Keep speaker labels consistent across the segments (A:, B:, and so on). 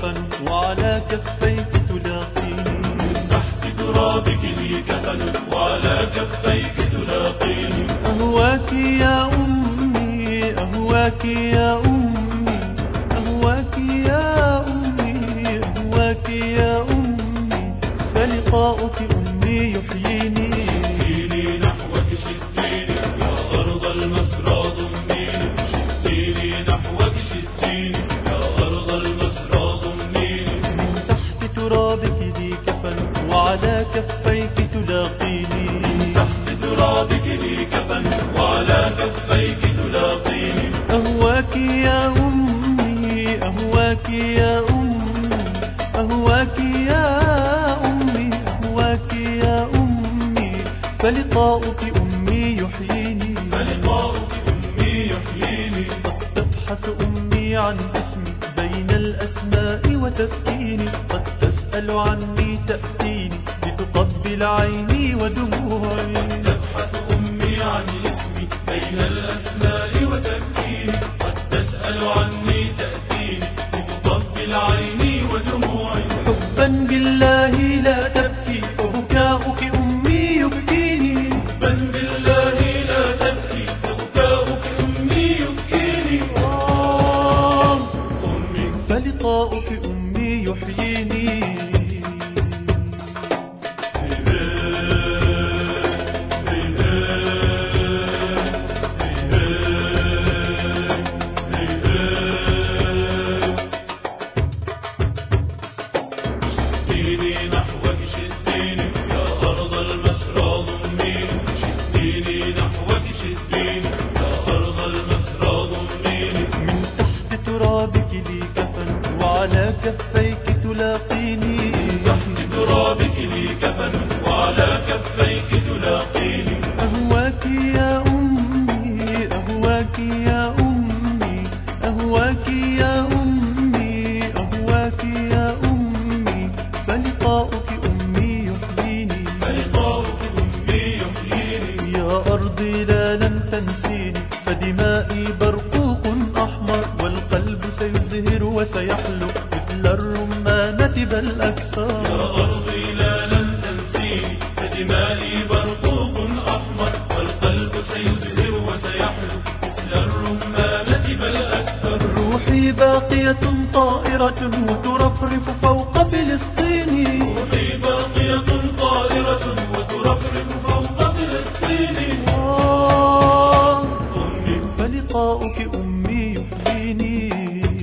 A: كفن وعلى كفيك تلاقيني.
B: من تحت ترابك لي كفن وعلى كفيك تلاقيني.
A: أهواك يا أمي أهواك يا أمي أهواك يا أمي أهواك يا أمي فلقاؤك أمي يحييني.
B: شديني نحوك شديني يا أرض المسرى ضميني. شديني نحوك شديني يا أرض المسرى ضميني.
A: من تحت ترابك لي كفن وعلى كفيك تلاقيني.
B: من تحت ترابك لي كفن وعلى كفيك تلاقيني.
A: أهواك يا أمي أهواك يا أمي أهواك يا أمي أهواك يا أمي فلقاؤك أمي يحييني.
B: فلقاؤك أمي يحييني.
A: قد تبحث أمي عن اسمي بين الأسماء وتبكيني. قد تسأل عني تأتيني لتقبل عيني ودموعي.
B: تبحث أمي عن اسمي بين الأسماء وتبكيني. قد تسأل عني تأتيني لتقبل عيني ودموعي.
A: حبا بالله لا تبكي فبكاؤك أمي يبكيني.
B: حبا بالله لا تبكي فبكاؤك أمي يبكيني. أمي
A: فلقاؤك أمي يحييني.
B: شديني نحوك شديني يا أرض المسرى ضميني. شديني نحوك شديني يا أرض المسرى ضميني.
A: من تحت ترابك لي كفن وعلى كفيك تلاقيني.
B: من تحت ترابك لي كفن وعلى كفيك تلاقيني.
A: أهواك يا أمي أهواك يا أمي أهواك يا أمي أهواك يا أمي فلقاؤك أمي يحييني.
B: فلقاؤك أمي يحييني.
A: يا أرضي لا لن تنسيني فدمائي برقوق أحمر والقلب سيزهر وسيحلو مثل الرمانة بل أكثر.
B: يا أرضي لا لن تنسيني فدمائي برقوق أحمر والقلب سيزهر وسيحلو مثل الرمانة بل أكثر.
A: روحي باقية طائرة وترفرف فوق فلسطين.
B: روحي باقية طائرة وترفرف فوق فلسطين. أمي
A: فلقاؤك أمي يحييني.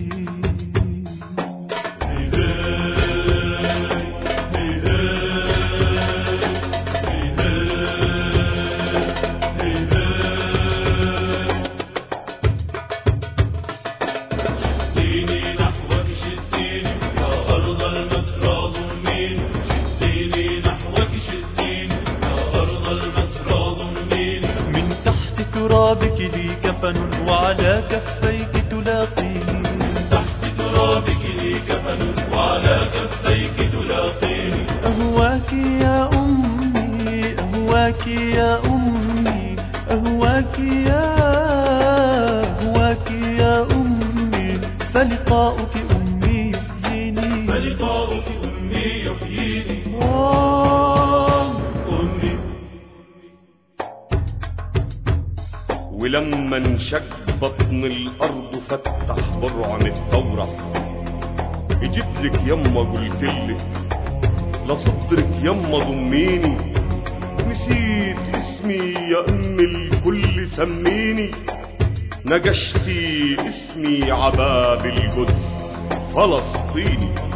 B: شديني نحوك شديني يا أرض المسرى ضميني. شديني نحوك شديني يا أرض المسرى ضميني.
A: من تحت ترابك لي كفن وعلى كفيك تلاقيني.
B: من تحت ترابك لي كفن وعلى كفيك تلاقيني.
A: أهواك يا أمي أهواك يا أمي أهواك يا أمي فلقاؤك أمي يحييني.
B: فلقاؤك أمي يحييني. أمي
C: ولما انشق بطن الارض فتح برعم الثورة جيتلك يما قلتلك لصدرك يما ضميني. نسيت اسمي يا ام الكل سميني. نجشتي اسمي عباب القدس فلسطيني.